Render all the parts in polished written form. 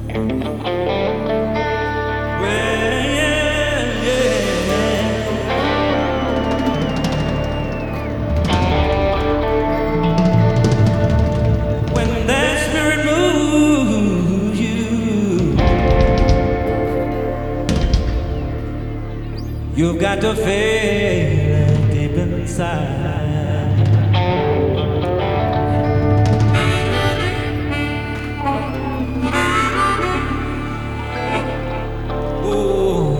You've got to feel it deep inside. Oh,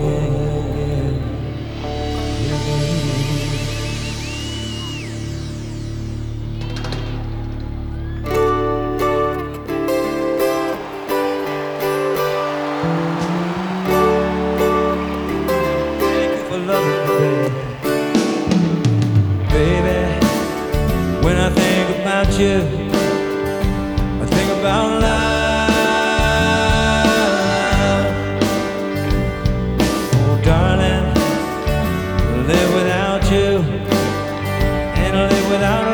when I think about you, I think about love. Oh, darling, live without you and live without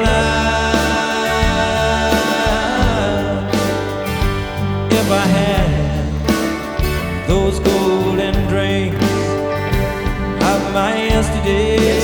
love. If I had those golden dreams of my yesterday,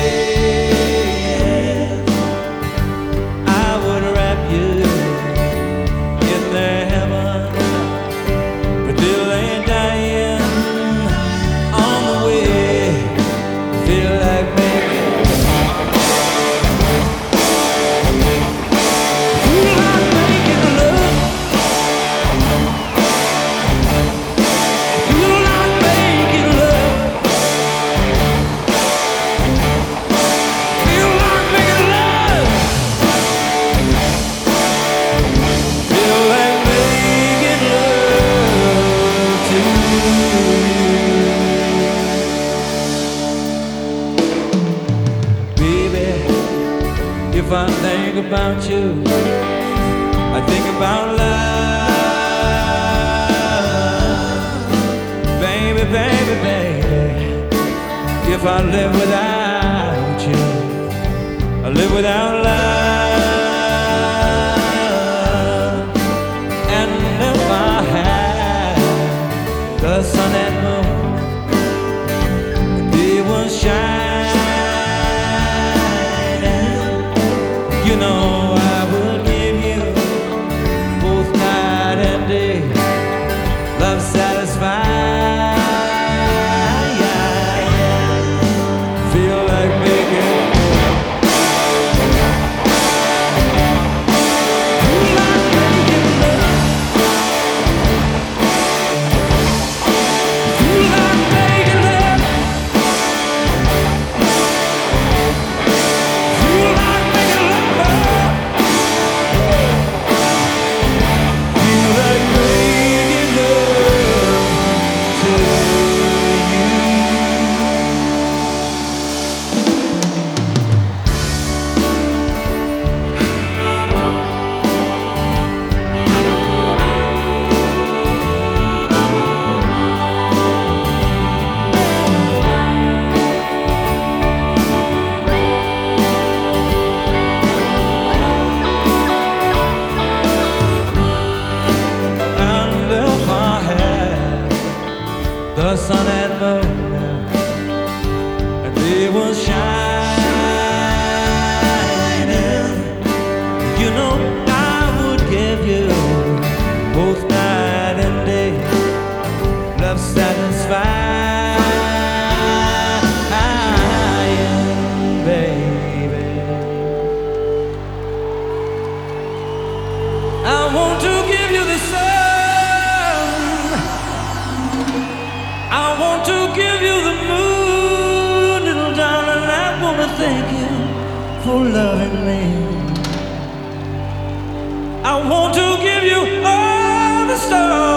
if I think about you, I think about love. Baby, baby, baby, if I live without you, I live without love. And if I had the sun and moon, they will shine. You know I would give you both night and day, love satisfied. Feel like making the sun and moon, and they will shine. You know I would give you both night and day, love satisfied, baby. I want to give you the sun, I want to give you the moon, little darling. I want to thank you for loving me. I want to give you all the stars.